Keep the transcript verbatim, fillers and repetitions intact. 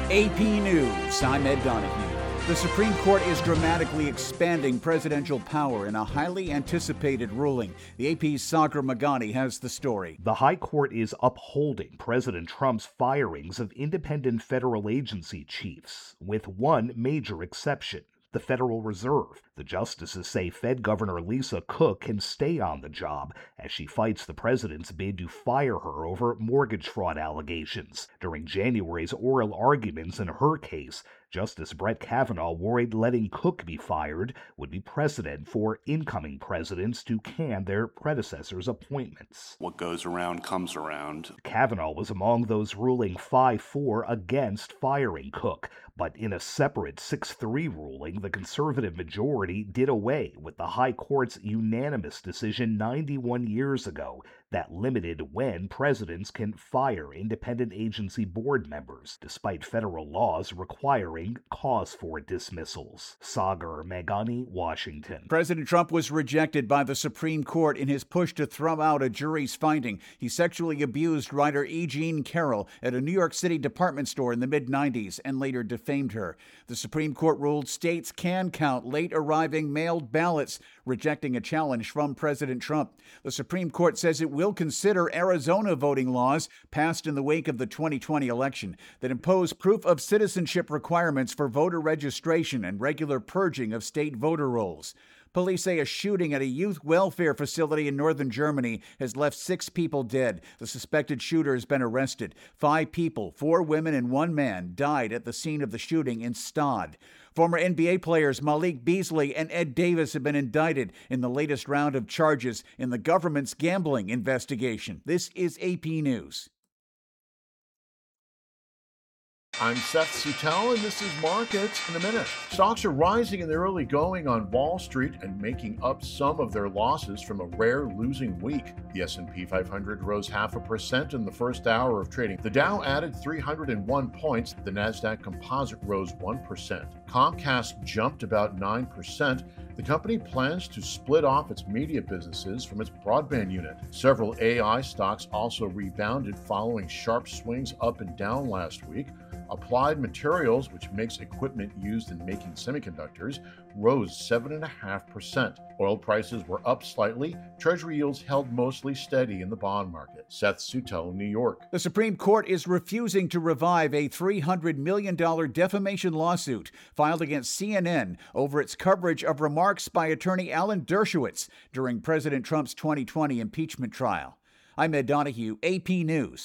A P News, I'm Ed Donahue. The Supreme Court is dramatically expanding presidential power in a highly anticipated ruling. The A P's Sagar Meghani has the story. The High Court is upholding President Trump's firings of independent federal agency chiefs, with one major exception: the Federal Reserve. The justices say Fed Governor Lisa Cook can stay on the job as she fights the president's bid to fire her over mortgage fraud allegations. During January's oral arguments in her case, Justice Brett Kavanaugh worried letting Cook be fired would be precedent for incoming presidents to can their predecessors' appointments. What goes around comes around. Kavanaugh was among those ruling five four against firing Cook, but in a separate six three ruling, the conservative majority did away with the High Court's unanimous decision ninety-one years ago that limited when presidents can fire independent agency board members, despite federal laws requiring cause for dismissals. Sagar Meghani, Washington. President Trump was rejected by the Supreme Court in his push to throw out a jury's finding he sexually abused writer E. Jean Carroll at a New York City department store in the mid nineties and later defamed her. The Supreme Court ruled states can count late arriving mailed ballots, rejecting a challenge from President Trump. The Supreme Court says it will consider Arizona voting laws passed in the wake of the twenty twenty election that impose proof of citizenship requirements for voter registration and regular purging of state voter rolls. Police say a shooting at a youth welfare facility in northern Germany has left six people dead. The suspected shooter has been arrested. Five people, four women and one man, died at the scene of the shooting in Stade. Former N B A players Malik Beasley and Ed Davis have been indicted in the latest round of charges in the government's gambling investigation. This is A P News. I'm Seth Suttel, and this is Markets in a Minute. Stocks are rising in the early going on Wall Street and making up some of their losses from a rare losing week. The S and P five hundred rose half a percent in the first hour of trading. The Dow added three hundred one points. The Nasdaq Composite rose one percent. Comcast jumped about nine percent. The company plans to split off its media businesses from its broadband unit. Several A I stocks also rebounded following sharp swings up and down last week. Applied Materials, which makes equipment used in making semiconductors, rose seven point five percent. Oil prices were up slightly. Treasury yields held mostly steady in the bond market. Seth Suttel, New York. The Supreme Court is refusing to revive a three hundred million dollars defamation lawsuit filed against C N N over its coverage of remarks by attorney Alan Dershowitz during President Trump's twenty twenty impeachment trial. I'm Ed Donahue, A P News.